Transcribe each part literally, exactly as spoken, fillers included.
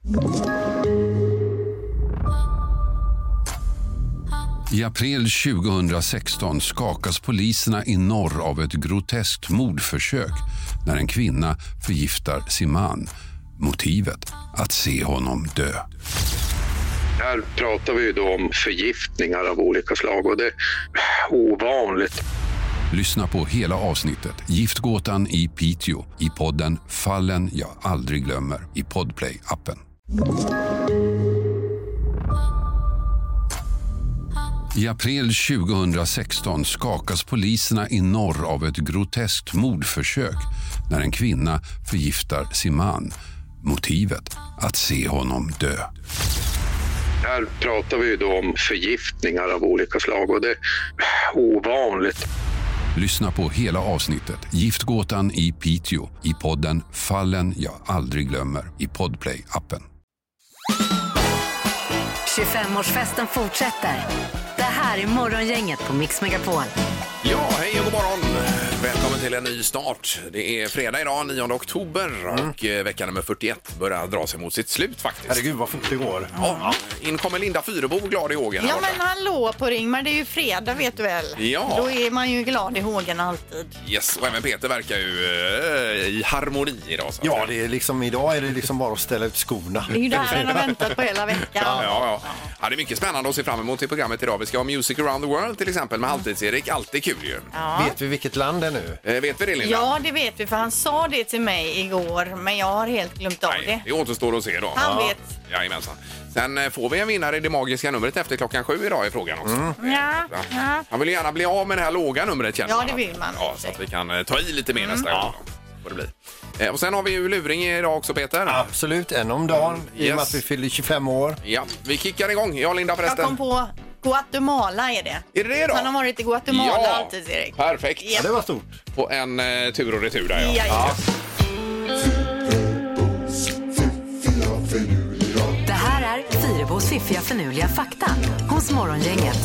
I april tjugohundrasexton skakas poliserna i norr av ett groteskt mordförsök när en kvinna förgiftar sin man. Motivet att se honom dö. Här pratar vi då om förgiftningar av olika slag och det är ovanligt. Lyssna på hela avsnittet Giftgåtan i Piteå i podden Fallen jag aldrig glömmer i Podplay-appen. I april tjugohundrasexton skakas poliserna i norr av ett groteskt mordförsök när en kvinna förgiftar sin man. Motivet att se honom dö. Här pratar vi då om förgiftningar av olika slag och det är ovanligt. Lyssna på hela avsnittet Giftgåtan i Piteå i podden Fallen jag aldrig glömmer i Podplay-appen. tjugofemårsfesten fortsätter. Det här är Morgongänget på Mix Megapol. Ja, hej och god morgon. Välkommen till en ny start. Det är fredag idag, nionde oktober mm. och eh, vecka nummer fyrtioett börjar dra sig mot sitt slut faktiskt. Herregud, vad fint det går. Ja, in kommer Linda Fyrebo glad i hågen. Ja, men hallå på Ringmar, det är ju fredag vet du väl. Ja. Då är man ju glad i hågen alltid. Yes, och även Peter verkar ju eh, i harmoni idag. Så ja, det är liksom, idag är det liksom bara att ställa ut skorna. Det är ju det här han har väntat på hela veckan. Ja, ja, ja. Ja, det är mycket spännande att se fram emot i programmet idag. Vi ska ha Music around the world till exempel med Halvtids-Erik. Alltid kul ju. Ja. Vet vi vilket land det är nu? Eh, vet vi det, Linda? Ja, det vet vi, för han sa det till mig igår, men jag har helt glömt av Nej, det. det återstår att se då. Han ja. vet. Jajamensan. Sen eh, får vi en vinnare i det magiska numret efter klockan sju idag i frågan också. Mm. Ja, ja. Han vill gärna bli av med det här låga numret, känner Ja, man. det vill man. Ja, så att vi kan eh, ta i lite mer Mm. nästa gång. Får det bli. Eh, och sen har vi ju luring idag också, Peter. Absolut, en om dagen. I Yes. och med att vi fyller tjugofem år. Ja, vi kickar igång. Ja, Linda förresten. Jag kom på Guatemala är det. Är det det då? Han har varit i Guatemala Ja, alltid, Erik. perfekt. Ja. Det var stort. På en eh, tur och retur där, ja. Ja, ja. Det här är Fyrebos fiffiga förnuliga fakta hos Morgongänget.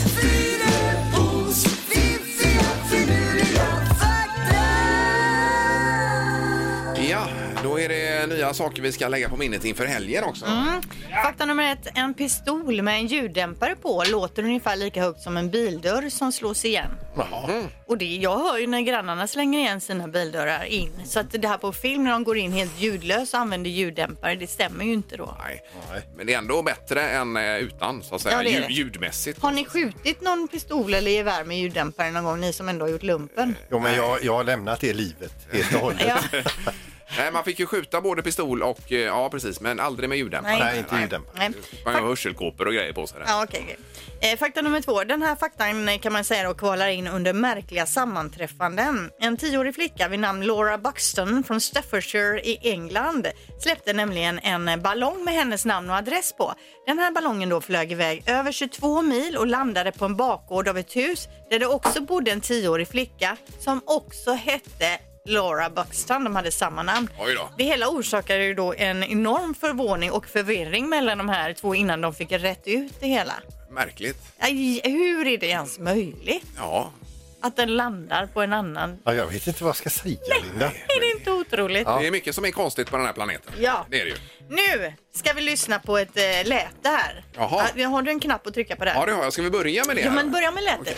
Ja, då är det nya saker vi ska lägga på minnet inför helgen också. Mm. Fakta nummer ett. En pistol med en ljuddämpare på låter ungefär lika högt som en bildörr som slås igen. Mm. Och det, jag hör ju när grannarna slänger igen sina bildörrar in. Så att det här på film när de går in helt ljudlös och använder ljuddämpare, det stämmer ju inte då. Nej. Men det är ändå bättre än eh, utan, så att säga, Ja, det är ljud, det. ljudmässigt. Har ni skjutit någon pistol eller gevär med ljuddämpare någon gång, ni som ändå har gjort lumpen? Jo, men jag, jag har lämnat det livet helt och hållet. Ja. Nej, man fick ju skjuta både pistol och, eh, ja precis, men aldrig med ljuddämpare. Nej. Nej, inte ljuddämpare. Nej. Man har hörselkåpor och grejer på sig där. Ja, okej. Okay. Eh, fakta nummer två. Den här faktan kan man säga då kvalar in under märkliga sammanträffanden. En tioårig flicka vid namn Laura Buxton från Staffordshire i England släppte nämligen en ballong med hennes namn och adress på. Den här ballongen då flög iväg över tjugotvå mil och landade på en bakgård av ett hus där det också bodde en tioårig flicka som också hette Laura Buxton, de hade samma namn. Oj då. Det hela orsakade ju då en enorm förvåning och förvirring mellan de här två innan de fick rätt ut det hela. Märkligt. Aj, hur är det ens möjligt Ja. att den landar på en annan? Ja, jag vet inte vad jag ska säga, Linda. Är det inte otroligt? Det är mycket som är konstigt på den här planeten. Ja. Det är det ju. Nu ska vi lyssna på ett äh, läte här. Jaha. Ja, har du en knapp att trycka på där? Ja, det har jag. Ska vi börja med det? Ja, här? men börja med lätet.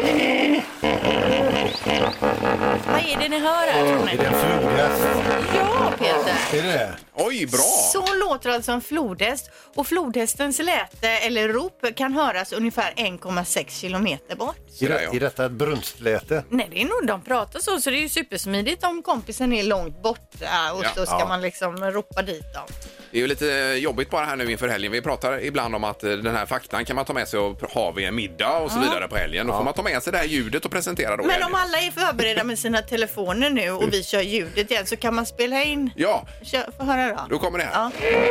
Vad är det ni hör här, tror Är ni? det en flodhäst? Ja, Peter. Är det det? Oj, bra! Så låter alltså en flodhäst. Och flodhästens läte eller rop kan höras ungefär en komma sex kilometer bort. Är, där, det, ja. är detta ett brunstläte? Nej, det är nog de pratar så, så det är ju supersmidigt om kompisen är långt borta och Ja. så ska Ja. man liksom ropa dit dem. Det är ju lite jobbigt bara här nu inför helgen. Vi pratar ibland om att eh, den här faktan kan man ta med sig och ha vid en middag och så vidare på helgen. Då får man ta med sig det här ljudet och presentera då. i Men helgen. om alla är förberedda med sina telefoner nu och vi kör ljudet igen så kan man spela in. Ja, Kör, få höra då. då kommer det här. Ja.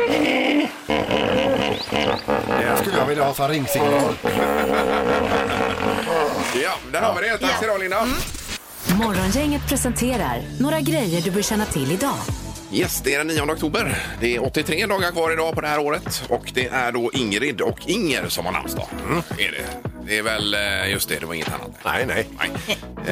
Det här skulle jag vilja ha som ringsignal. Ja, där har vi det. Tack ska du ha, Linda. Morgongänget presenterar några grejer du bör känna till idag. Yes, det är den nionde oktober. Det är åttiotre dagar kvar idag på det här året. Och det är då Ingrid och Inger som har namnsdag. Mm. Är det. Det är väl eh, just det, det var inget annat. Nej, nej. Nej. Eh, I,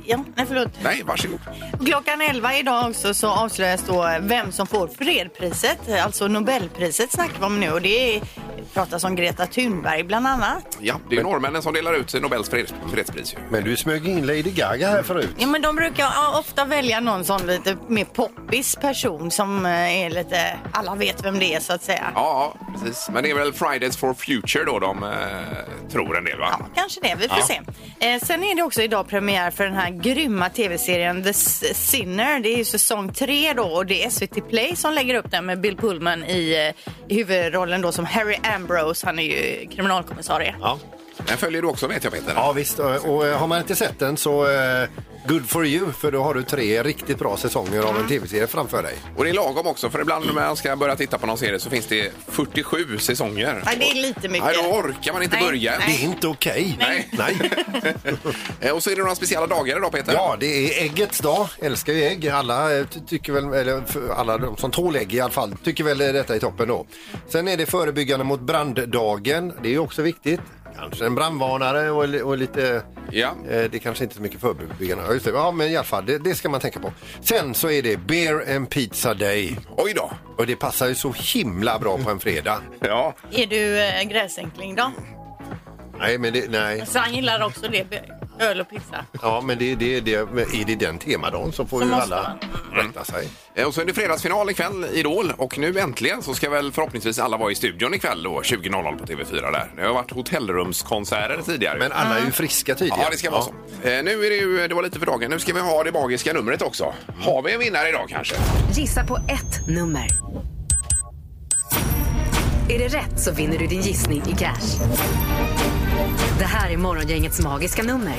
Ja, nej förlåt. Nej, varsågod. Klockan elva idag också så avslöjas då vem som får fredpriset, alltså Nobelpriset snackar vi om nu och det är, pratas om Greta Thunberg bland annat. Ja, det är norrmännen som delar ut Nobels freds, fredspris. Ju. Men du smög in Lady Gaga här förut. Ja, men de brukar ja, ofta välja någon sån lite mer poppis person som eh, är lite, alla vet vem det är så att säga. Ja, precis. Men det är väl Fridays for Future då de eh, tror en del, va? Ja, kanske det. Vi får Ja. se. Eh, sen är det också idag premiär för den här grymma tv-serien The Sinner. Det är ju säsong tre då och det är S V T Play som lägger upp den med Bill Pullman i, i huvudrollen då som Harry Ambrose. Han är ju kriminalkommissarie. Ja. Den följer du också, vet jag, Peter. Ja visst, och, och har man inte sett den så uh, good for you, för då har du tre riktigt bra säsonger av en tv-serie framför dig. Och det är lagom också, för ibland när man ska börja titta på någon serie så finns det fyrtiosju säsonger. Nej, det är lite mycket. Nej, då orkar man inte Nej, börja. nej. Det är inte okej. Nej. Nej. Eh, Och så är det några speciella dagar idag, Peter. Ja, det är äggets dag. Älskar ju ägg. Alla eh, ty- tycker väl, eller för alla de som tål ägg i alla fall, tycker väl detta är toppen då. Sen är det förebyggande mot branddagen. Det är ju också viktigt. Kanske en brandvarnare och, li- och lite... Ja. Eh, det kanske inte är så mycket förebyggande. Ja, just det. Ja, men i alla fall, det, det ska man tänka på. Sen så är det Beer and Pizza Day. Oj då. Och det passar ju så himla bra på en fredag. Ja. Är du eh, gräsänkling då? Nej, men det... Nej. Så han gillar också det, öl och pizza. Ja, men det, det, det, men är det den temadagen så får Så ju måste alla rätta sig. Eh, Och så är det fredagsfinal ikväll, Idol. Och nu äntligen så ska väl förhoppningsvis alla vara i studion ikväll då, tjugo noll noll på T V fyra där. Det har varit hotellrumskonserter tidigare. Men alla är ju friska tydligen. Ja, det ska vara så. Eh, nu är det ju, det var lite för dagen. Nu ska vi ha det magiska numret också. Har vi en vinnare idag kanske? Gissa på ett nummer. Är det rätt så vinner du din gissning i cash. Det här är Morgongängets magiska nummer.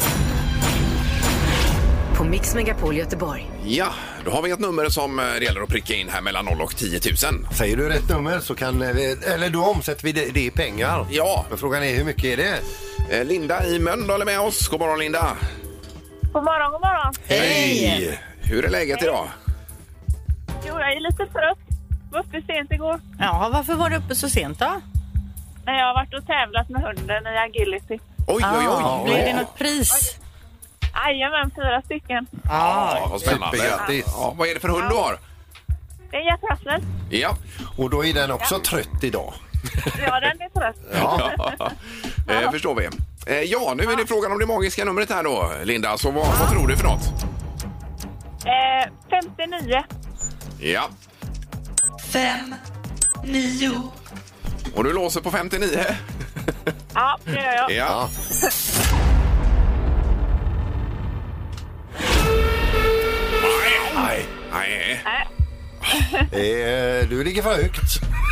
På Mix Megapol Göteborg. Ja, då har vi ett nummer som eh, det gäller att pricka in här mellan noll och tio tusen. Säger du rätt nummer så kan vi, eller då omsätter vi det, det i pengar. Ja. Men frågan är hur mycket är det? Eh, Linda i Mölndal är med oss. God morgon, Linda. God morgon, god morgon. Hej! Hur är läget idag? Jo, jag är lite trött. Var uppe sent igår. Ja, varför var du uppe så sent då? När jag har varit och tävlat med hunden i agility. Oj, oj, oj. Blev det något pris? Jajamän, fyra stycken. Ja, vad spännande. Supergrattis. Ja, vad är det för hund du har? Det är en Jack Russell. Ja. Och då är den också trött idag. Ja, den är trött. Ja. eh, förstår vi. Eh, ja, nu är det frågan om det magiska numret här då, Linda. Så vad, vad tror du för något? Eh, femtionio. Ja. Fem, nio. Och du låser på femtionio? Ja, det gör jag. Ja. Nej. Nej. Nej. Eh, du ligger för högt.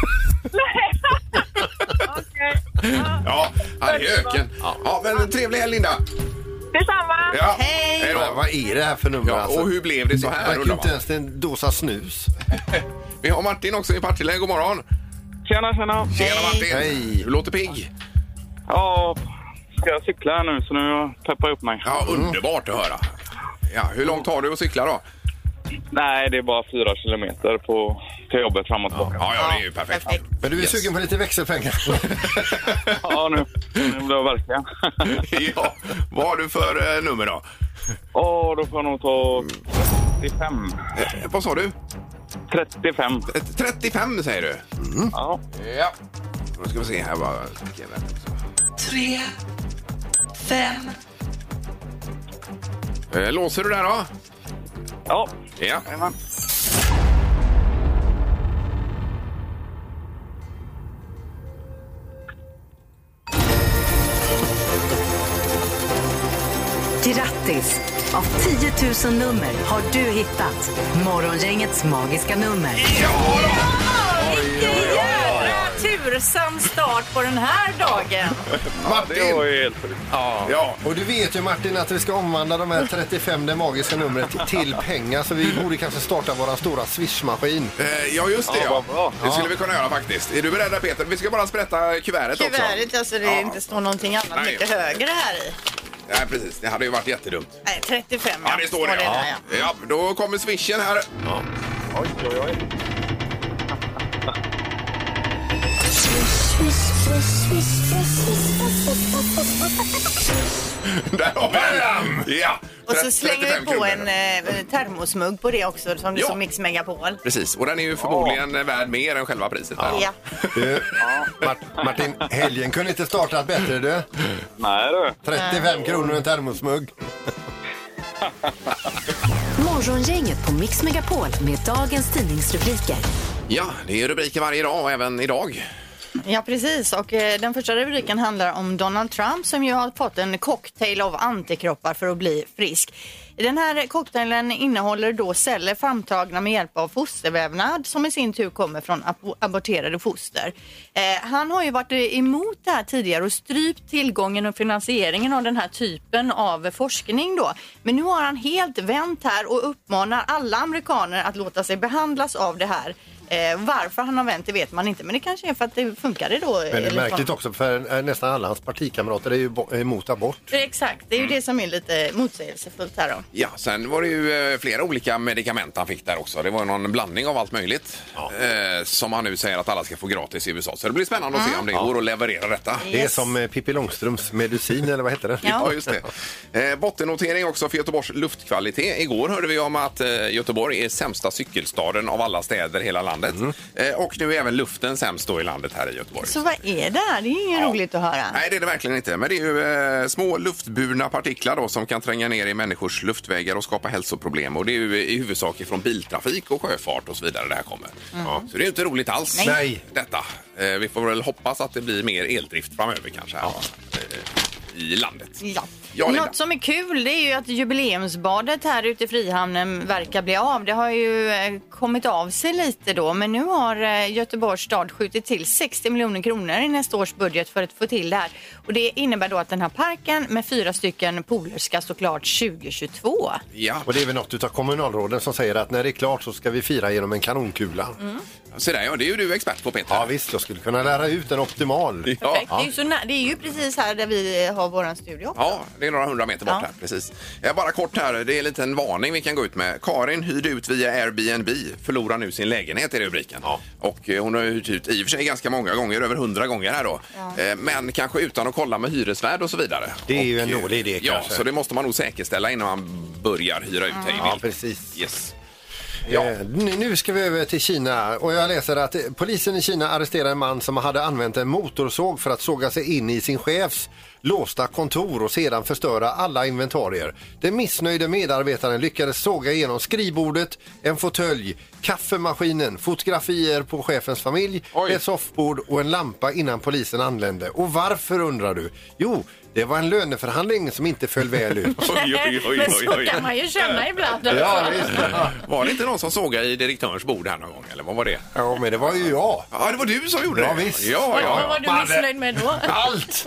Okej. Ja. Ja, här är öken. Ja, men trevlig helg, Linda. Detsamma. Ja. Hej. Hej Ja, då. vad är det här för nummer? Ja, alltså? och hur blev det så Det här? verkar ju undrar inte man. ens en dosa snus. Vi har Martin också i Partille. God morgon. Tjena, tjena. Tjena Martin. Hej. Du låter pigg. Ja, ska jag cykla här nu så nu peppar jag upp mig. Ja, underbart att höra. Ja, hur långt har du att cykla då? Nej, det är bara fyra kilometer på, till jobbet fram och tillbaka. Ja, ja, det är ju perfekt. Perfekt. Men du är Yes. sugen på lite växelpengar? Ja, nu, nu blir jag verkligen. Ja, vad har du för eh, nummer då? Åh, då får jag nog ta trettiofem. Eh, vad sa du? trettiofem. Eh, trettiofem säger du? Ja. Ja. Då ska vi se här vad... Tre, fem. Eh, låser du där då? Ja. Ja. Jajamän. Grattis! Av tio tusen nummer har du hittat Morgongängets magiska nummer. Vilken jävla tursam start på den här dagen. Det var ju helt sjukt. Ja. Ja. Och du vet ju Martin att vi ska omvandla de här trettiofem, det magiska numret, till pengar. Så vi borde kanske starta våra stora swishmaskin. Eh, ja, just det. Ja, Ja, vad bra. det skulle vi kunna göra faktiskt. Är du beredd, Peter? Vi ska bara sprätta kuvertet också. Kuvertet, alltså det Ja. inte står någonting annat Nej. mycket högre här i. Nej, precis. Det hade ju varit jättedumt. Nej, trettiofem. Ja, det står det. där, Ja. ja. Ja, då kommer swishen här. Oj, oj, oj. Där har vi den! Ja, Och så slänger vi på kronor. en eh, termosmugg på det också som det Ja. som Mix Megapol. Precis, och den är ju förmodligen ja. värd mer än själva priset. Här. Ja. Du, Mart- Martin, helgen kunde inte startat bättre du. Nej du. trettiofem kronor en termosmugg. Morgongänget på Mix Megapol med dagens tidningsrubriker. Ja, det är rubriker varje dag och även idag. Ja, precis. Och eh, den första rubriken handlar om Donald Trump som ju har fått en cocktail av antikroppar för att bli frisk. Den här cocktailen innehåller då celler framtagna med hjälp av fostervävnad som i sin tur kommer från ab- aborterade foster. Eh, han har ju varit emot det här tidigare och strypt tillgången och finansieringen av den här typen av forskning då. Men nu har han helt vänt här och uppmanar alla amerikaner att låta sig behandlas av det här. Eh, varför han har vänt det vet man inte, men det kanske är för att det funkade då. Men det är märkligt också för nästan alla hans partikamrater är ju bo- emot abort. Exakt, det är ju det som är lite motsägelsefullt här då. Ja, sen var det ju eh, flera olika medikament han fick där också. Det var någon blandning av allt möjligt Ja. eh, som han nu säger att alla ska få gratis i U S A. Så det blir spännande att se om det Ja. går att leverera detta. Det är som eh, Pippi Långstrumps medicin eller vad heter det? Ja. Ja, just det. Eh, bottennotering också för Göteborgs luftkvalitet. Igår hörde vi om att eh, Göteborg är sämsta cykelstaden av alla städer i hela landet. Mm. Eh, och nu är även luften sämst då i landet här i Göteborg. Så vad är det här? Det är ju Ja. roligt att höra. Nej, det är det verkligen inte. Men det är ju eh, små luftburna partiklar då, som kan tränga ner i människors luftvägar och skapa hälsoproblem. Och det är ju i huvudsak från biltrafik och sjöfart och så vidare det här kommer. Ja. Så det är ju inte roligt alls. Nej. Nej. Detta. Eh, vi får väl hoppas att det blir mer eldrift framöver kanske här eh, i landet. Ja. Ja, Linda. Något som är kul det är ju att jubileumsbadet här ute i Frihamnen verkar bli av. Det har ju eh, kommit av sig lite då, men nu har eh, Göteborgs stad skjutit till sextio miljoner kronor i nästa års budget för att få till det här. Och det innebär då att den här parken med fyra stycken pooler ska stå klart tjugohundratjugotvå. Ja, Och det är väl något utav kommunalråden som säger att när det är klart så ska vi fira genom en kanonkula. Mm. så där, ja, det är ju du expert på, Peter. Ja visst, jag skulle kunna lära ut en optimal. Perfekt. Ja. Det, är ju så nä- det är ju precis här där vi har våran studio också. Ja, det är några hundra meter bort Ja. här, precis. Ja, bara kort här, det är en liten varning vi kan gå ut med. Karin hyrde ut via Airbnb, förlorar nu sin lägenhet i rubriken. Ja. Och eh, hon har hyrt ut i och för sig ganska många gånger, över hundra gånger här då. Ja. Eh, men kanske utan att kolla med hyresvärd och så vidare. Det är ju och, en eh, dålig idé Ja, kanske. så det måste man nog säkerställa innan man börjar hyra ut hej Ja, vilt. precis. Yes. Ja. Eh, nu nu ska vi över till Kina och jag läser att eh, polisen i Kina arresterar en man som hade använt en motorsåg för att såga sig in i sin chefs låsta kontor och sedan förstöra alla inventarier. Den missnöjde medarbetaren lyckades såga igenom skrivbordet, en fåtölj, kaffemaskinen, fotografier på chefens familj, Oj. ett soffbord och en lampa innan polisen anlände. Och varför undrar du? Jo, det var en löneförhandling som inte föll väl ut. Oj, oj, oj, oj, Men så oj. kan man ju känna ibland. Ja, visst. Var det inte någon som sågade i direktörens bord här någon gång, eller vad var det? Ja, men det var ju jag. Ja, det var du som gjorde Ja, det. visst. Ja, Vad ja, var ja. du missnöjd med då? Allt!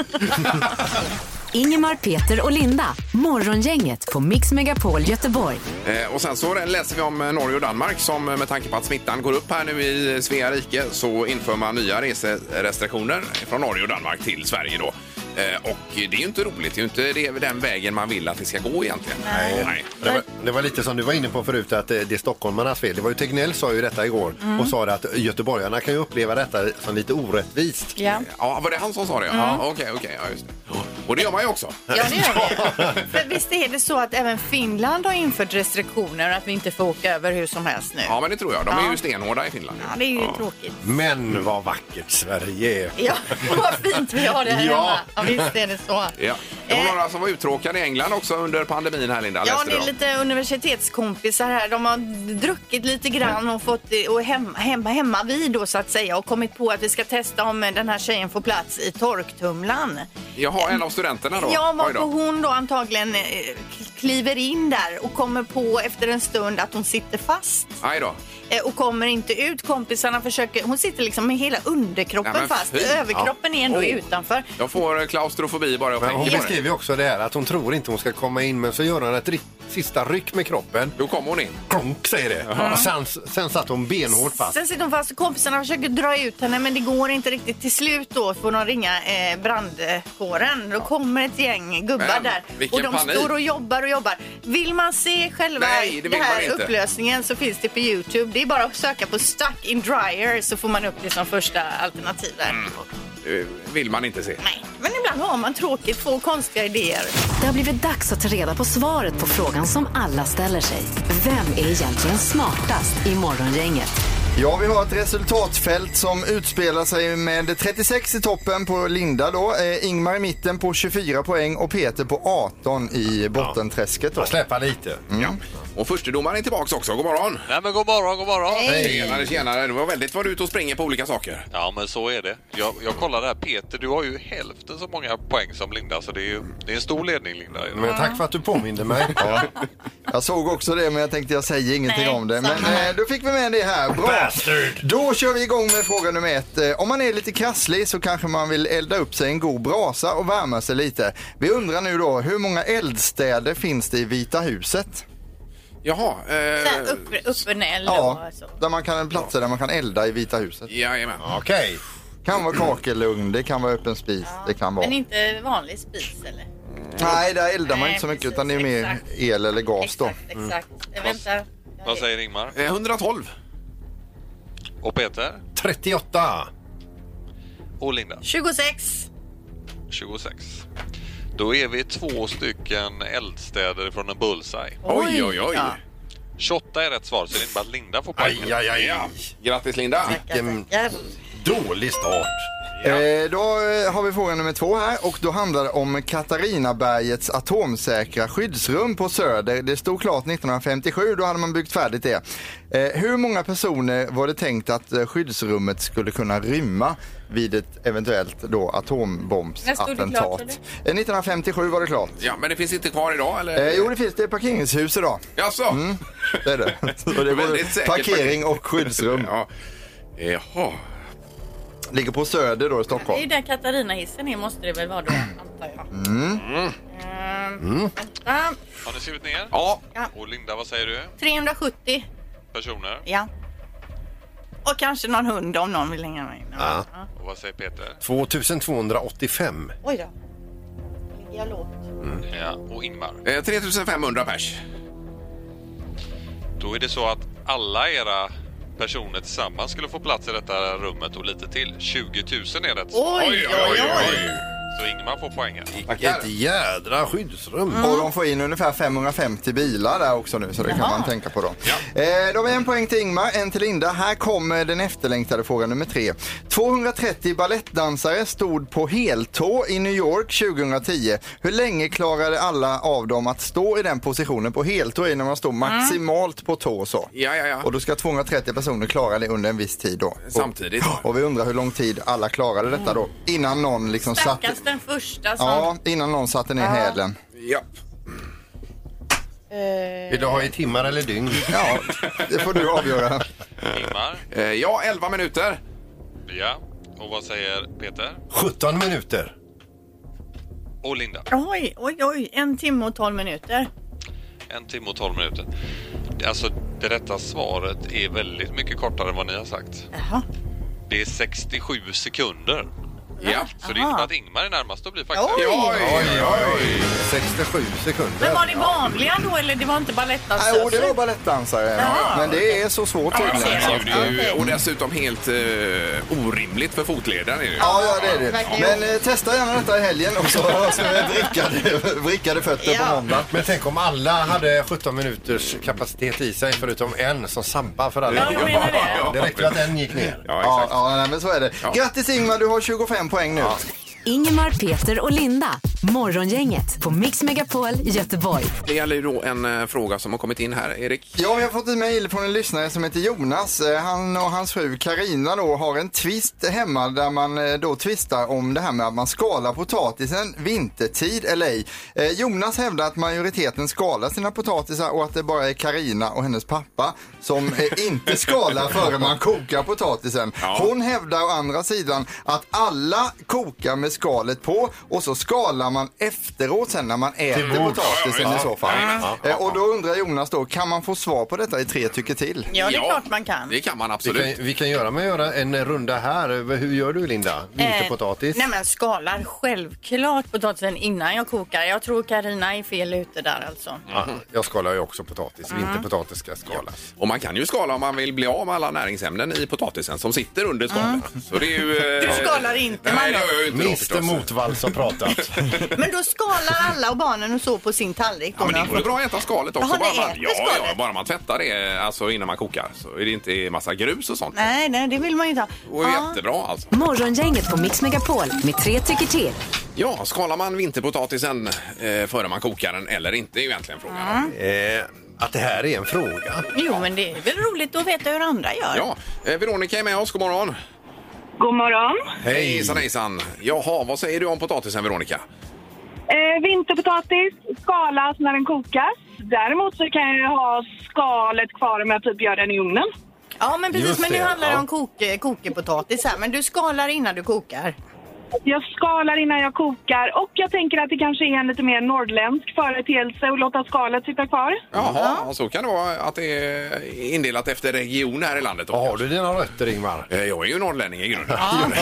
Ingemar, Peter och Linda. Morgongänget på Mix Megapol Göteborg. Eh, och sen så läser vi om eh, Norge och Danmark som eh, med tanke på att smittan går upp här nu i Svea rike så inför man nya reserestriktioner från Norge och Danmark till Sverige då. Eh, och det är ju inte roligt, det är ju inte det, den vägen man vill att det ska gå egentligen. Nej. Nej. Det var, det var lite som du var inne på förut att det, det är stockholmarnas fel. Det var ju Tegnell sa ju detta igår och sa att göteborgarna kan ju uppleva detta som lite orättvist. Ja. Ja, var det han som sa det? Ja, okej, okej, ja, just det. Och det gör man ju också. Ja, det gör vi. För visst är det så att även Finland har infört restriktioner att vi inte får åka över hur som helst nu? Ja, men det tror jag. De är Ja. ju stenhårda i Finland. Ja, det är ju tråkigt. Men vad vackert Sverige är. Ja, vad fint vi har det här Ja. hemma. Ja, visst är det så. Ja. Det var Eh. några som var uttråkade i England också under pandemin här, Linda. Ja, Läste det är du dem? lite universitetskompisar här. De har druckit lite grann och fått och hemma, hemma, hemma vid då så att säga och kommit på att vi ska testa om den här tjejen får plats i torktumlan. Jaha, en av studenterna då? Ja, Oj varpå då. hon då antagligen eh, kliver in där och kommer på efter en stund att hon sitter fast. Aj då. Eh, Och kommer inte ut. Kompisarna försöker, hon sitter liksom med hela underkroppen Nej, men fast. fy. Överkroppen är ändå Oh. utanför. Jag får klaustrofobi bara jag Men hon tänker på det. beskriver ju också det här att hon tror inte hon ska komma in men så gör hon ett ri- sista ryck med kroppen. Då kom hon in. Klonk säger det. Och sen, sen satt hon benhårt fast. Sen sitter hon fast och kompisarna försöker dra ut henne men det går inte riktigt. Till slut då får de ringa eh, brandkåren. Då kommer ett gäng gubbar Men, där. vilken Och de panik. står och jobbar och jobbar. Vill man se själva Nej, det vill det här man inte. upplösningen så finns det på YouTube. Det är bara att söka på Stuck in Dryer så får man upp det som första alternativ där. Mm. Det vill man inte se. Nej, men ibland har man tråkigt, få konstiga idéer. Det har blivit dags att ta reda på svaret på frågan som alla ställer sig. Vem är egentligen smartast i Morgongänget? Ja, vi har ett resultatfält som utspelar sig med trettiosex i toppen på Linda då, eh, Ingmar i mitten på tjugofyra poäng och Peter på arton i bottenträsket då. Jag släpper lite. Mm. Ja. Och förstedomaren är tillbaka också. God morgon. Nej men god morgon, god morgon. Hej. Tjenare, tjenare. Du var väldigt vad du ute och springer på olika saker. Ja men så är det. Jag, jag kollade här, Peter, du har ju hälften så många poäng som Linda, så det är ju det är en stor ledning, Linda. Men tack för att du påminde mig. Ja. Jag såg också det, men jag tänkte jag säger ingenting Nej, om det. Men samma. eh, då fick vi med det här. Bra. Bastard. Då kör vi igång med fråga nummer ett. Eh, Om man är lite krasslig så kanske man vill elda upp sig en god brasa och värma sig lite. Vi undrar nu då, hur många eldstäder finns det i Vita huset? Jaha. Eh, Sen upp, upp en eld Ja, och så. där man kan, platser där man kan elda i Vita huset. Jajamän. Okej. Kan vara kakelugn, det kan vara öppen spis, det kan vara. Men inte vanlig spis eller? Nej, där eldar man Nej, inte så mycket precis, utan det är mer exakt. el eller gas då. Exakt, exakt. Jag väntar. Vad säger Ingmar? Eh, hundratolv. Och Peter? trettioåtta. Och Linda? tjugosex. tjugosex. Då är vi två stycken eldstäder från en bullseye. Oj, oj, oj. Ja. tjugoåtta är rätt svar, så det innebär att Linda får poäng. Aj, aj, aj. Ja. Grattis Linda. Vilken Tackar. dålig start. Eh, då eh, har vi fråga nummer två här och då handlar det om Katarinabergets atomsäkra skyddsrum på Söder. Det stod klart nittonhundrafemtiosju, då hade man byggt färdigt det. Eh, hur många personer var det tänkt att eh, skyddsrummet skulle kunna rymma vid ett eventuellt då När stod det atombombsattentat? klart, eller? Eh, nittonhundrafemtiosju var det klart. Ja, men det finns inte kvar idag eller? Eh, jo, det finns det parkeringshus idag. Jaså? Mm, det är det. Så det är både Väldigt säkert parkering och skyddsrum. Ja. Jaha. Ligger på Söder då i Det är Stockholm. ju där Katarina-hissen är, måste det väl vara då, antar jag. Mm. Ehm, Vänta. Har ni skrivit ner? Ja. Ja. Och Linda, vad säger du? trehundrasjuttio. Personer? Ja. Och kanske någon hund om någon vill hänga med. Ja. Och vad säger Peter? tvåtusentvåhundraåttiofem. Oj då. Ligger jag lågt? Ja. Och Ingmar? Eh, tre tusen femhundra pers. Då är det så att alla era personer tillsammans skulle få plats i detta rummet och lite till. tjugo tusen är rätt svar. Oj, oj, oj. Så Ingmar får poängen. Ett jädra skyddsrum. Och de får in ungefär femhundrafemtio bilar där också nu, så det kan Jaha. man tänka på då. Ja. Eh, då har vi en poäng till Ingmar, en till Linda. Här kommer den efterlängtade frågan nummer tre. tvåhundratrettio ballettdansare stod på heltå i New York tjugohundratio. Hur länge klarade alla av dem att stå i den positionen? På heltå är när man står maximalt på tå så. Ja, ja, ja. Och då ska tvåhundratrettio personer klara det under en viss tid då. Samtidigt. Och, och vi undrar hur lång tid alla klarade detta då. Innan någon liksom satte... Stackars den första som... Ja, innan någon satte ner hälen. Ja. Eh, Vill du ha i timmar eller dygn? Ja, det får du avgöra. Ingmar? Eh, ja, elva minuter. Ja. Och vad säger Peter? sjutton minuter. Och Linda? Oj, oj, oj. En timme och tolv minuter. En timme och tolv minuter. Alltså, det rätta svaret är väldigt mycket kortare än vad ni har sagt. Jaha. Det är sextiosju sekunder. Ja. Så det innebär att Ingmar är närmast och blir faktiskt... Oj. Oj, oj, oj. sextiosju sekunder. Men var det vanliga då, eller det var inte balettdansare? Nej, det var balettdansare. Ja. Men det är så svårt tydligen. Ja, så ja, att, Det är ju, Okej. och dessutom helt eh, orimligt för fotledaren. Är det ju. Ja, ja, det är det. verkligen. Men eh, testa gärna detta i helgen och så så med vrickade, vrickade fötter Ja. på måndag. Men tänk om alla hade sjutton minuters kapacitet i sig förutom en som sabbar för alla. Ja, jag menar det. Det räcker att en gick ner. Ja, Ja, exakt. ja nej, men så är det. Ja. Grattis Ingmar, du har tjugofem poäng nu. Ingemar, Peter och Linda. Morgongänget på Mix Megapol Göteborg. Det gäller ju då en eh, fråga som har kommit in här, Erik. Ja, vi har fått ett mejl från en lyssnare som heter Jonas. Eh, Han och hans fru Karina då har en twist hemma där man eh, då tvistar om det här med att man skalar potatisen vintertid eller ej. Eh, Jonas hävdar att majoriteten skalar sina potatisar och att det bara är Karina och hennes pappa som eh, inte skalar före man kokar potatisen. Ja. Hon hävdar å andra sidan att alla kokar med skalet på och så skalar man efteråt sen när man äter potatisen ja, i så fall. ja, ja, ja. Och då undrar Jonas då, kan man få svar på detta i tre tycker till? Ja, det är Ja. klart man kan. Det kan man absolut. Vi kan, vi kan göra med göra en runda här. Hur gör du, Linda? Vinterpotatis? Eh, nej men skalar självklart potatisen innan jag kokar. Jag tror Carina är fel ute där alltså. Ja, jag skalar ju också potatis. Vinterpotatis ska skalas. Och man kan ju skala om man vill bli av med alla näringsämnen i potatisen som sitter under skalet. Mm. Så det är ju... Eh, du skalar inte, nej, det gör jag ju inte. Mister Motvalls har pratat. Men då skalar alla och barnen och så på sin tallrik. Ja, men det går bra att äta skalet också. Jaha, bara, det man, äter ja, skalet. ja, bara man tvättar det alltså, innan man kokar så är det inte massa grus och sånt. Nej, nej, det vill man ju inte ha. Och Ja. jättebra alltså. Morgongänget på Mix Megapol med tre tycker till. Ja, skalar man vinterpotatisen eh, före man kokar den eller inte är ju egentligen frågan. Eh, att det här är en fråga. Jo, men det är väl roligt att veta hur andra gör. Ja, eh, Veronica är med oss. God morgon. God morgon. Hej. Hejsan, hejsan. Jaha, vad säger du om potatisen, Veronica? Eh, vinterpotatis skalas när den kokas. Däremot så kan jag ha skalet kvar om jag typ gör den i ugnen. Ja, men precis. Just Men nu det, handlar det ja. om koke, kokepotatis här. Men du skalar innan du kokar. Jag skalar innan jag kokar och jag tänker att det kanske är en lite mer norrländsk företeelse och låta skalet sitta kvar. Jaha, ja. Så kan det vara att det är indelat efter region här i landet. Ja, har du dina rötter, Ingmar? Eh, Jag är ju norrlänning i grunden.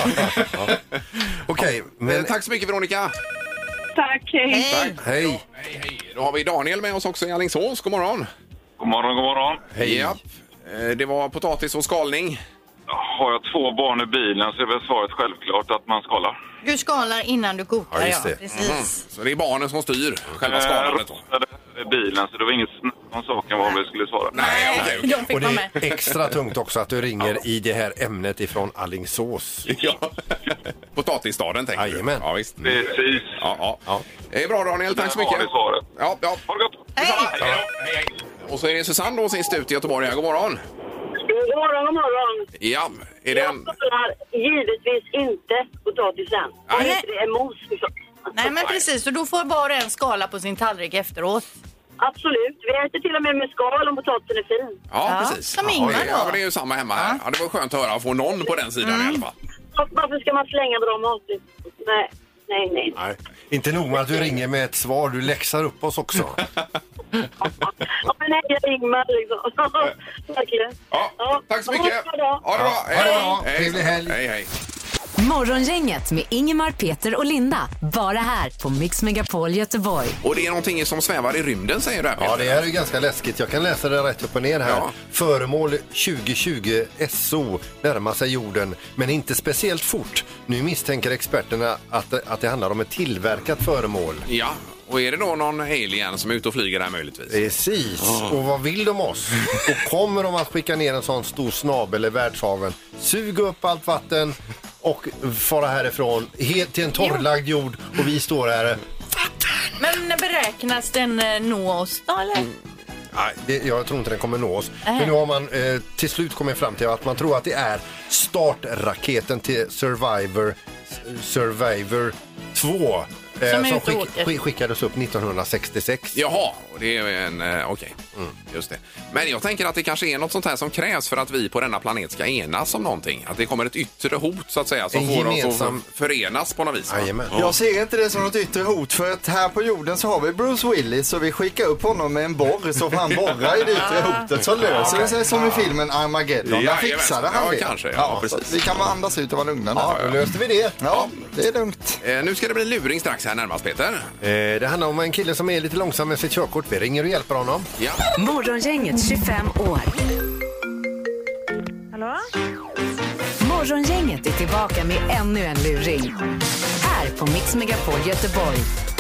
Ja. Okej, men... Men tack så mycket, Veronica. Tack, hej. Tack. Hej. Hej, hej. Då har vi Daniel med oss också i Alingsås. God morgon. God morgon, god morgon. Hej. Ja. Eh, Det var potatis och skalning. Har jag två barn i bilen så är väl svaret självklart att man skalar. Du skalar innan du kokar, Ja, ja. just det. Precis. Mm. Så det är barnen som styr själva skalandet då? I bilen så det var inget snack om saken vad vi skulle svara. Nej, okej. okej. De fick Och det vara med. är extra tungt också att du ringer i det här ämnet ifrån Alingsås. Ja. Potatisstaden tänker Jajamän. du? Ja, visst. Precis. Ja, ja. ja. Det är bra, Daniel. Tack så Där har mycket. vi svaret. Ja, ja. Ha det gott. Hej! Hej då. Hej, hej. Och så är det Susanne då sist ut i Göteborg. God morgon. God morgon, god morgon. Ja, är det Jag en... skalar givetvis inte potatisen. Om Nej. inte det är mos. Nej, men precis. Så då får var och en skala på sin tallrik efteråt. Absolut. Vi äter till och med med skal om potatisen är fin. Ja, Ja, precis. som ja, Ingmar det- då. Ja, men det är ju samma hemma här. Ja, det var skönt att höra att få någon på den sidan i alla fall. Varför ska man slänga bra mat? Nej, nej, nej. Nej, inte nog med att du ringer med ett svar, du läxar upp oss också. Ja, men nej, jag Ingmar liksom. Verkligen. Ja, tack så mycket. Ha det bra. Ha det bra. Ja, ha det bra. Trevlig helg. Hej, hej. Morgongänget med Ingemar, Peter och Linda. Bara här på Mix Megapol Göteborg. Och det är någonting som svävar i rymden, säger du här, Ja, Peter. det här är ju ganska läskigt. Jag kan läsa det rätt upp och ner här. Ja. Föremål tjugo tjugo S O närmar sig jorden, men inte speciellt fort. Nu misstänker experterna att det, att det handlar om ett tillverkat föremål. Ja, och är det då någon alien som är ute och flyger här möjligtvis? Precis. Och vad vill de oss? Och kommer de att skicka ner en sån stor snabel i världshaven, suga upp allt vatten och fara härifrån helt till en torrlagd jord, och vi står här. Men beräknas den eh, nå oss då, eller? Nej, det, jag tror inte den kommer nå oss. Äh. Men nu har man eh, till slut kommit fram till att man tror att det är startraketen till Survivor, Survivor två. Som är som ute och skick, åker. skick, skickades upp nittonhundrasextiosex. Jaha, och det är en... eh, Okej, just det. Men jag tänker att det kanske är något sånt här som krävs för att vi på denna planet ska enas om någonting. Att det kommer ett yttre hot, så att säga, som En får oss gemensam- att förenas på något vis. va? Jajamän. Jag ser inte det som något yttre hot för att här på jorden så har vi Bruce Willis så vi skickar upp honom med en borr så får han borra i det yttre hotet så löser det sig som i filmen Armageddon. Där Jajamän. fixade han Ja, det. kanske, ja, så precis. vi kan bara andas ut och vara lugna. Ja, då löste vi det. Ja, det är lugnt. Eh, nu ska det bli luring strax här närmast, Peter. Eh, det handlar om en kille som är lite långsam med sitt körkort. Vi ringer och hjälper honom. Ja. Morgongänget tjugofem år. Hallå? Morgongänget är tillbaka med ännu en luring. Här på Mix Megapol Göteborg.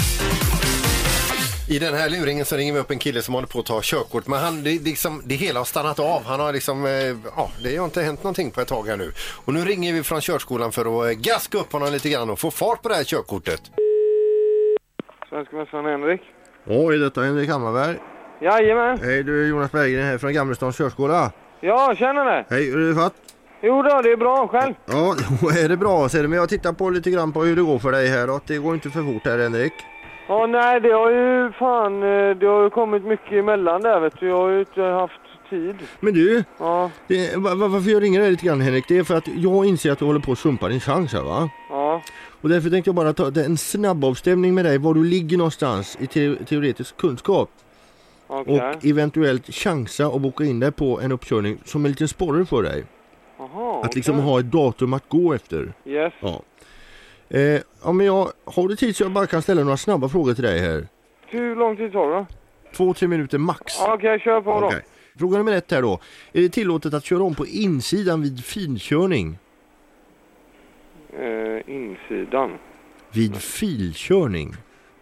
I den här luringen så ringer vi upp en kille som håller på att ta körkort. Men han, det, liksom, det hela har stannat av. Han har liksom, eh, ja, det har inte hänt någonting på ett tag här nu. Och nu ringer vi från körskolan för att eh, gaska upp honom lite grann och få fart på det här körkortet. Svenska mästaren Henrik. Oj, detta är Henrik Hammarberg. Jajamän. Hej, du är Jonas Berggren här från Gamlestans körskola. Ja, känner det. Hej, hur är det fatt? Jo då, det är bra själv. Ja, är det bra ser du. Men jag tittar på lite grann på hur det går för dig här. Och det går inte för fort här, Henrik. Ja, nej, det har ju fan, det har ju kommit mycket emellan där, vet du. Jag har ju inte haft tid. Men du, Ja, det, var, varför jag ringer dig lite grann, Henrik? Det är för att jag inser att du håller på att sumpa din chans här, va? ja. Och därför tänkte jag bara ta en snabb avstämning med dig var du ligger någonstans i te- teoretisk kunskap. Okej. Och eventuellt chansa och boka in dig på en uppkörning som en liten sporre för dig. Aha, att liksom okej. ha ett datum att gå efter. Yes. Ja. Eh, ja, men jag, har du tid så jag bara kan ställa några snabba frågor till dig här? Hur lång tid tar det då? Två, tre minuter max. Okej, okay, kör på då. Okay. Fråga nummer ett här då. Är det tillåtet att köra om på insidan vid filkörning? Eh, insidan. Vid filkörning?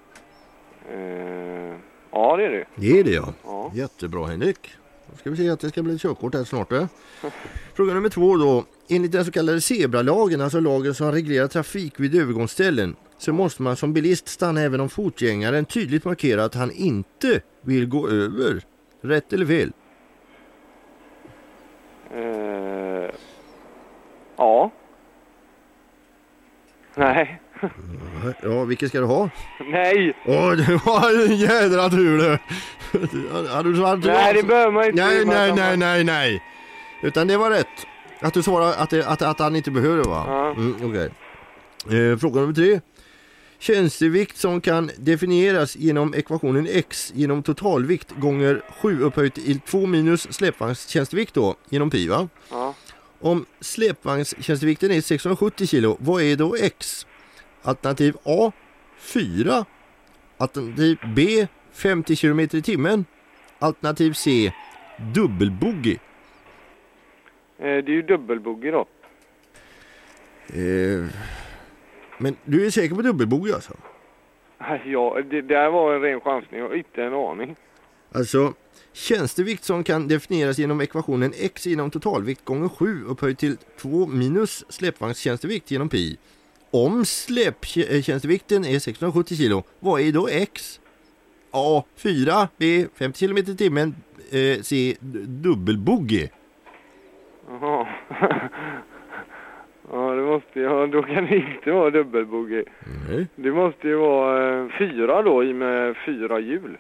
Eh, ja, det är det. Det är det, ja. Ja. Jättebra, Henrik. Då ska vi se att det ska bli ett körkort här snart. Eh? Fråga nummer två då. Enligt den så kallade zebralagen, alltså lagen som reglerar trafik vid övergångsställen, så måste man som bilist stanna även om fotgängaren tydligt markerar att han inte vill gå över. Rätt eller fel? Eh, ja. Nej. Ja, vilken ska du ha? Nej. Åh, det var en jädra tur det. Hade du svarat nej, det behöver man inte. Nej, nej, nej, nej, nej. Utan det var rätt. Att du svarade att, det, att, att han inte behöver, va? Ja. Mm, okej. Okay. Eh, fråga nummer tre. Tjänstevikt som kan definieras genom ekvationen x genom totalvikt gånger sju upphöjt till två minus släpvagnstjänstevikt då, genom pi, va? Ja. Om släpvagnstjänstevikten är sexhundrasjuttio kilo, vad är då x? Alternativ A, fyra. Alternativ B, femtio kilometer i timmen. Alternativ C, dubbelbogey. Eh, det är ju dubbelbogey då. Eh, men du är säker på dubbelbogey alltså? Ja, det där var en ren chansning. Jag har inte en aning. Alltså, tjänstevikt som kan definieras genom ekvationen x genom totalvikt gånger sju upphöjt till två minus släpvagnstjänstevikt genom pi. Om släptjänstevikten är sexhundrasjuttio kilo, vad är då x? A, fyra, B, femtio kilometer i timmen, eh, C, dubbelbogey. Jaha. Ja, det måste ju, då kan det inte vara dubbelbogey. Nej. Det måste ju vara eh, fyra då, i med fyra hjul.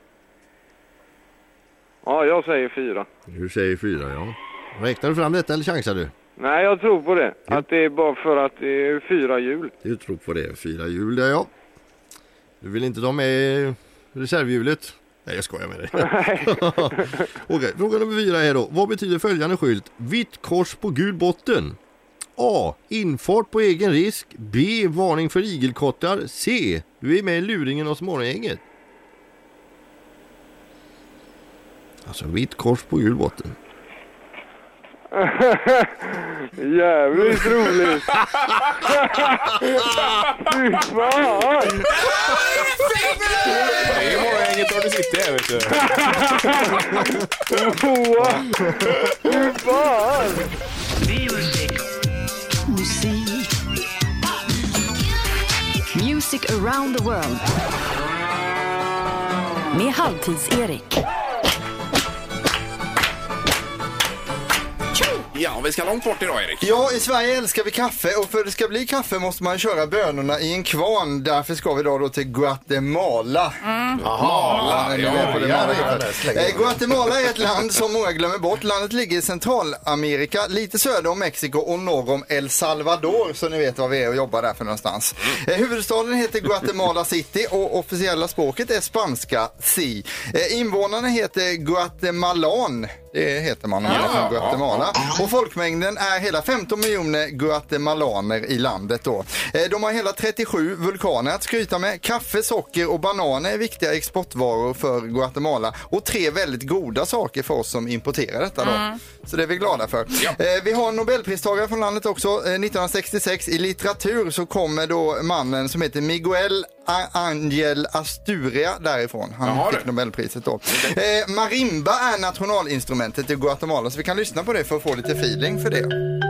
Ja, jag säger fyra. Du säger fyra, ja. Räknar du fram detta eller chansar du? Nej, jag tror på det. Ja. Att det är bara för att det är fyra hjul. Du tror på det, fyra hjul där, ja. Du vill inte ta med reservhjulet? Nej, jag skojar med dig. Okej, fråga nummer fyra är då. Vad betyder följande skylt? Vitt kors på gul botten. A. Infart på egen risk. B. Varning för igelkottar. C. Du är med i luringen hos morgongänget. Alltså vitt kors på gul botten. Jävligt roligt. Fy fan. Det är morgongänget var du sitter här, vet du. Fy fan. Musik. Music around the world. Med Halvtids-Erik. Ja, vi ska långt bort idag, Erik. Ja, i Sverige älskar vi kaffe och för att det ska bli kaffe måste man köra bönorna i en kvarn. Därför ska vi då, då till Guatemala. Mm. Jaha, ja, ja, ja, ja, eh, Guatemala är ett land som många glömmer bort. Landet ligger i Centralamerika, lite söder om Mexiko och norr om El Salvador. Så ni vet vad vi är och jobbar där för någonstans. Eh, huvudstaden heter Guatemala City och officiella språket är spanska si. Eh, invånarna heter Guatemalan. Det heter man om man är från Guatemala. Och folkmängden är hela femton miljoner guatemalaner i landet då. De har hela trettiosju vulkaner att skryta med. Kaffe, socker och bananer är viktiga exportvaror för Guatemala. Och tre väldigt goda saker för oss som importerar detta då. Mm. Så det är vi glada för. Ja. Vi har en Nobelpristagare från landet också. nittonhundrasextiosex i litteratur så kommer då mannen som heter Miguel Angel Asturia därifrån. Han Jaha, fick det. Nobelpriset då. Okay. Eh, marimba är nationalinstrumentet i Guatemala så vi kan lyssna på det för att få lite feeling för det.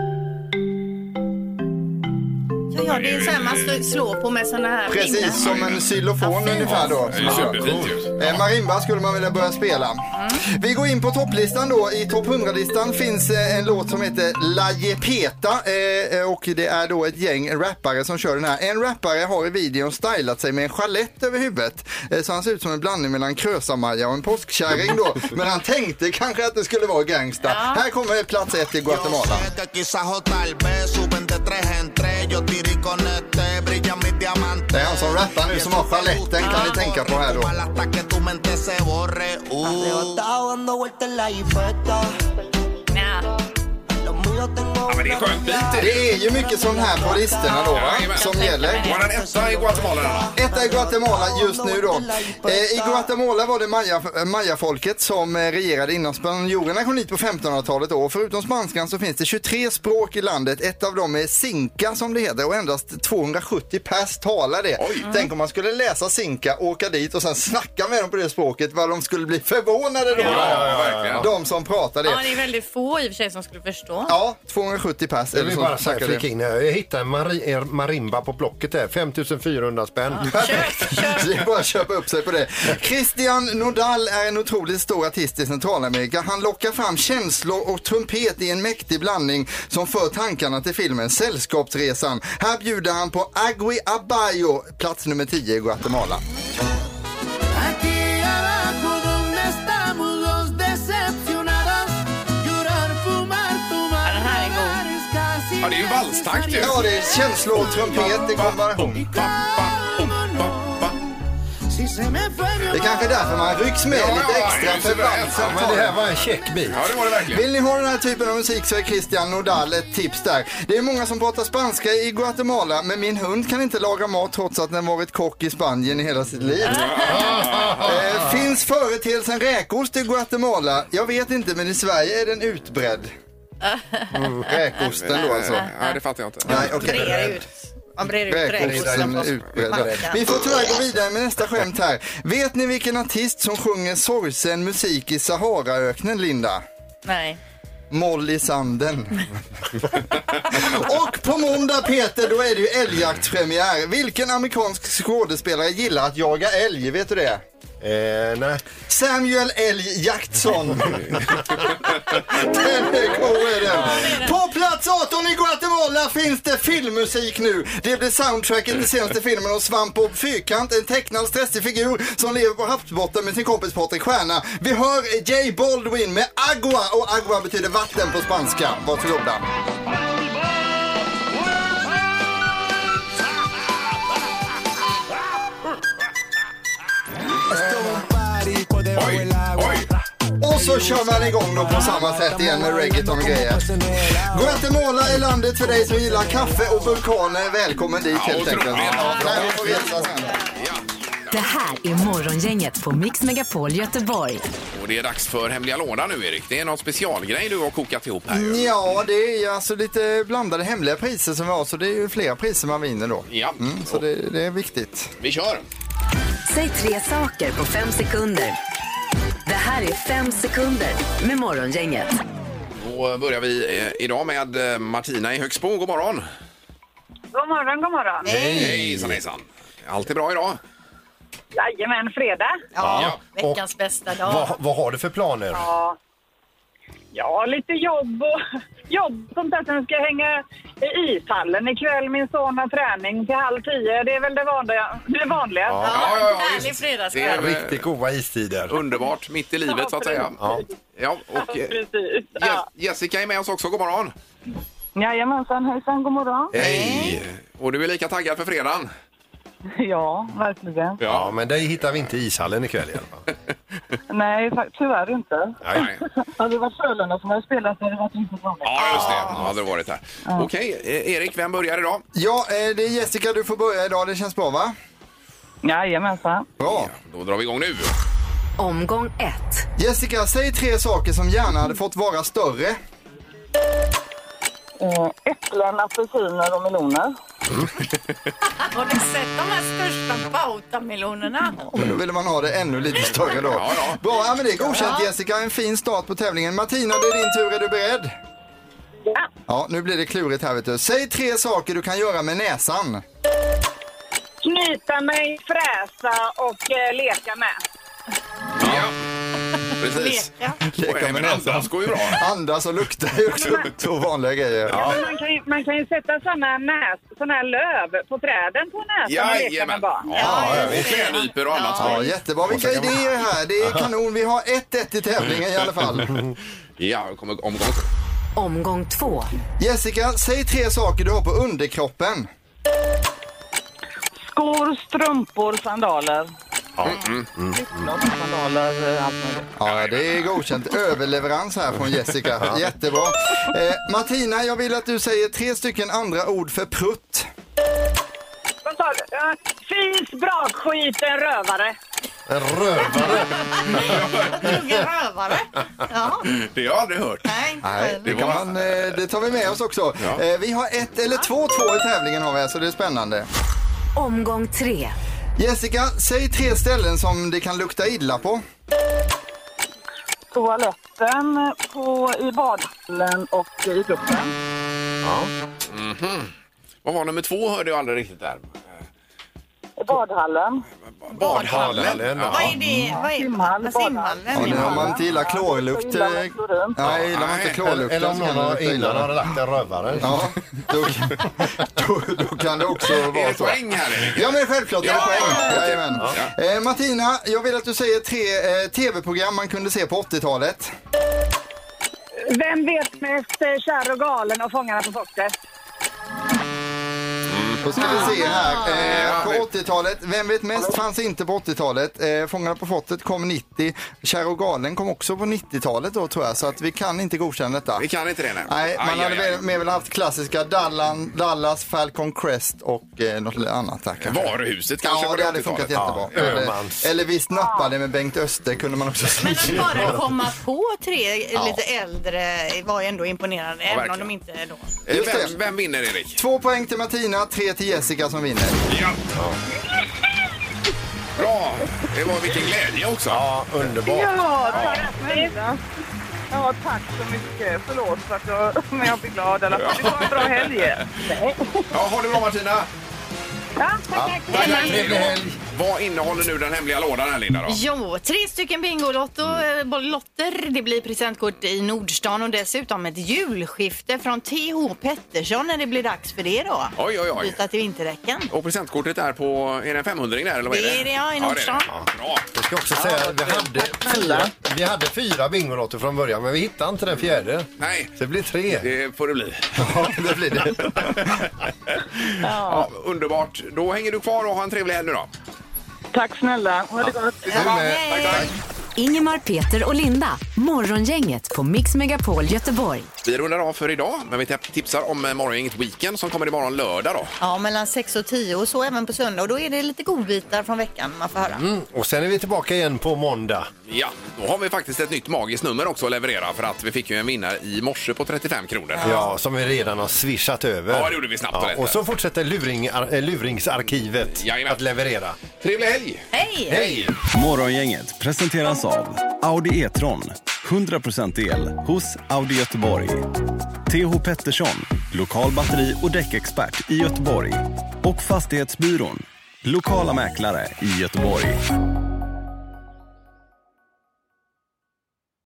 Ja, ja, det är så här man slår på med såna här Precis, pinnar. Som en xylofon ja, ungefär då. Ja, cool. eh, marimba skulle man vilja börja spela. Mm. Vi går in på topplistan då. I topp hundra-listan finns eh, en låt som heter La Jepeta eh, och det är då ett gäng rappare som kör den här. En rappare har i videon stylat sig med en chalett över huvudet. Eh, så han ser ut som en blandning mellan Krösa-Maja och en påskkärring då. Men han tänkte kanske att det skulle vara gangsta. Ja. Här kommer plats ett i Guatemala. Det är han som rappar nu som har paletten, kan ni tänka på här då. Ja, men det är skönt bit. Det är ju mycket sån här på listorna då, va? Ja, som gäller. Var den etta i Guatemala då? Etta i Guatemala just nu då. Eh, I Guatemala var det Maya, Maya-folket som eh, regerade innan spanjorerna kom hit på femtonhundratalet då. Förutom spanskan så finns det tjugotre språk i landet. Ett av dem är Sinka som det heter och endast tvåhundrasjuttio pers talar det. Oj. Tänk om man skulle läsa Sinka, åka dit och sen snacka med dem på det språket, vad de skulle bli förvånade då. Ja, ja, ja, ja. De som pratar det. Ja, det är väldigt få i och för sig som skulle förstå. Ja, tvåhundrasjuttio pers. Jag vill bara säga flika in här. Jag hittade en mari- marimba på Blocket där. femtusen spänn. Ja. Det är bara att köpa upp sig på det. Christian Nodal är en otroligt stor artist i Centralamerika. Han lockar fram känslor och trumpet i en mäktig blandning som för tankarna till filmen Sällskapsresan. Här bjuder han på Agui Abayo, plats nummer tio i Guatemala. Ja, det är ju valstakt ju. Ja, det är känslor och trumpet i kombination. Det är kanske därför man rycks med Ja, lite ja, extra ja, för ja, valsen. Men det här var en checkbit. Ja, det var det verkligen. Vill ni ha den här typen av musik så är Christian Nodal ett tips där. Det är många som pratar spanska i Guatemala, men min hund kan inte laga mat trots att den varit kock i Spanien i hela sitt liv. eh, finns företeelsen räkost i Guatemala? Jag vet inte, men i Sverige är den utbredd. Mm, räkosten då alltså. Ja, det fattar jag inte. Nej, okej. Brer ut. Man brer ut Räkosten räkosten. utbredd. Vi får tyvärr gå vidare med nästa skämt här. Vet ni vilken artist som sjunger sorgsen musik i Saharaöknen, Linda? Nej. Molly Sanden. Och på måndag, Peter, då är det ju älgjaktspremiär. Vilken amerikansk skådespelare gillar att jaga älg? Vet du det? Eh, nej. Samuel L. Jackson. Den är god, är den. På plats arton i Guatemala finns det filmmusik nu. Det blir soundtracket till senaste filmen om Svamp och Fyrkant, en tecknad stressig figur som lever på havsbotten med sin kompis Patrik Stjärna. Vi hör J. Baldwin med Agua, och Agua betyder vatten på spanska. Varsågoda. Oj, oj. Och så kör man igång då på samma sätt igen med reggaeton och grejer. Guatemala är landet för dig som gillar kaffe och vulkaner. Välkommen dit, helt enkelt. Ja, Det här är Morgongänget på Mix Megapol Göteborg. Och det är dags för hemliga lådan nu, Erik. Det är någon specialgrej du har kokat ihop här ju. Ja, det är alltså lite blandade hemliga priser som vi har, så det är ju flera priser man vinner då. Ja. Mm, så det, det är viktigt. Vi kör. Säg tre saker på fem sekunder. Det här är fem sekunder med Morgongänget. Då börjar vi eh, idag med eh, Martina i Högsbo. God morgon. God morgon, god morgon. Hej. Hejsan, hejsan. Allt är bra idag? Jajamän, fredag. Ja, Ja. veckans bästa dag. Vad, vad har du för planer? Ja. Ja, lite jobb och jobb som sagt. Sen ska jag hänga i ishallen ikväll. Min son har träning till halv tio. Det är väl det vanliga. Det vanliga. Ja. Ja, ja, ja, Härlig visst. fredagskväll. Det är, eh, Riktigt goda istider. Underbart, mitt i livet så att säga. Ja. Ja, och eh, Precis. Je- Ja. Jessica är med oss också. God morgon. Jajamensan, hejsan, god morgon. Hej. Och du är lika taggad för fredagen? Ja, verkligen. Ja, men dig hittar vi inte i ishallen ikväll i alla fall. Nej, fa- tyvärr inte. Nej. Hade det varit Frölunda som hade spelat så hade det varit riktigt roligt. Ja, just det. Ja, hade det varit här. Okej, eh, Erik, vem börjar idag? Ja, eh, det är Jessica, du får börja idag. Det känns bra, va? Jajamensan. Bra. Då drar vi igång nu. Omgång ett. Jessica, säg tre saker som gärna hade fått vara större. Eh, äpplen, apelsiner och meloner. Har du sett de här största bautamelonerna? Men då ville man ha det ännu lite större då. Ja, ja. Bra, ja, men det är godkänt, Jessica. En fin start på tävlingen. Martina, det är din tur. Är du beredd? Ja. Ja, nu blir det klurigt här, vet du. Säg tre saker du kan göra med näsan. Knyta mig, fräsa och eh, leka med. Ja, precis. Leka. Leka Och även med näsan. andas går ju bra. Andas och lukta är ju också två vanliga grejer. Ja. Men man, kan ju, man kan ju sätta såna, näs, såna här löv på träden på näsan och leka med Jajamän. barn. Ja, ja, och klädnypor och annat. Ja, jättebra. Vilka idéer här. Det är kanon. Vi har ett ett i tävlingen i alla fall. Ja, kommer omgång. Omgång två. Jessica, säg tre saker du har på underkroppen. Skor, strumpor, sandaler. Ja. Mm. Mm. Sandaler, allt möjligt. Ja, det är godkänt. Överleverans här från Jessica. Jättebra. Eh, Martina, jag vill att du säger tre stycken andra ord för prutt. Vad sa du? Uh, fis, brakskit, en rövare. En rövare? En rövare? Ja. Det har jag aldrig hört. Nej, Nej det, kan man, det tar vi med oss också. Ja. Eh, vi har ett eller två två i tävlingen har vi, så det är spännande. Omgång tre. Jessica, säg tre ställen som det kan lukta illa på. Toaletten, på, i badhallen och i gruppen. Ja. Mm-hmm. Vad var nummer två hörde jag aldrig riktigt där. Badhallen. Badhallen? Ja. Vad är det? Vad är simhallen? Simhallen. Ja, om man inte gillar klorlukt. Nej, gillar man inte klorlukt. Eller om någon har, innan har lagt en rövare. Ja, då, då, då kan det också vara så. Är det poäng här? Ja, men självklart är det ja, poäng. ja, Jajamän. Ja. Eh, Martina, jag vill att du säger tre eh, tv-program man kunde se på åttiotalet. Vem vet mest, Kär och galen och Fångarna på fortet? Då ska vi se här. Eh, på åttiotalet, Vem vet mest fanns inte på åttiotalet. Eh, Fångarna på fortet kom nittio. Kär och galen kom också på nittiotalet då tror jag. Så att vi kan inte godkänna detta. Vi kan inte det, nej. Nej, man aj, hade aj, aj. Med väl haft klassiska Dallan, Dallas, Falcon Crest och eh, något annat där kanske. Varuhuset kanske. Ja, det hade funkat jättebra. Ja, eller, eller visst nappade med Bengt Öster kunde man också säga. Men att bara komma på tre ja. lite äldre var ju ändå imponerande. Ja, även om de inte då. Vem, vem vinner, Erik? Två poäng till Martina, tre till Jessica som vinner. Ja. Ja. Bra, det var vilken glädje också. Ja, underbart. Ja, tack snälla. Ja, tack så mycket. Förlåt för att jag, men jag blir glad. Eller att det var en bra helg. Ja, ha det bra Martina. Ja, tack, tack. Ja, vad innehåller nu den hemliga lådan här, Linda? Då? Jo, tre stycken Bingolotto, mm. lotter. Det blir presentkort i Nordstan och dessutom ett julskifte från T H Pettersson när det blir dags för det då. Oj, oj, oj. Byta till vinterdäcken. Och presentkortet är på, är det en femhundring där eller vad är det? Det är det, ja, i Nordstan. Ja, det är det. Ja, bra. Jag ska också säga att vi hade fyra, vi hade fyra Bingolotto från början, men vi hittade inte den fjärde. Nej. Så det blir tre. Det får det bli. Ja, det blir det. Ja. Ja, underbart. Då hänger du kvar och har en trevlig helg nu då. Tack snälla. Ha det gott. Ja, tack, tack. Ingemar, Peter och Linda. Morgongänget på Mix Megapol Göteborg. Vi rundar av för idag, men vi tipsar om Morgongänget Weekend som kommer imorgon lördag då. Ja, mellan sex och tio och så även på söndag. Och då är det lite godbitar från veckan man får höra. Mm. Och sen är vi tillbaka igen på måndag. Ja, då har vi faktiskt ett nytt magiskt nummer också att leverera för att vi fick ju en vinnare i morse på trettiofem kronor. Ja, som vi redan har swishat över. Ja, det gjorde vi snabbt och ja, och så fortsätter luring, äh, luringsarkivet Jajamän. att leverera. Trevlig helg! Hej! Hej! Morgongänget presenteras av Audi E-tron. hundra procent el hos Audi Göteborg. T H Pettersson, lokal batteri- och däckexpert i Göteborg. Och Fastighetsbyrån, lokala mäklare i Göteborg.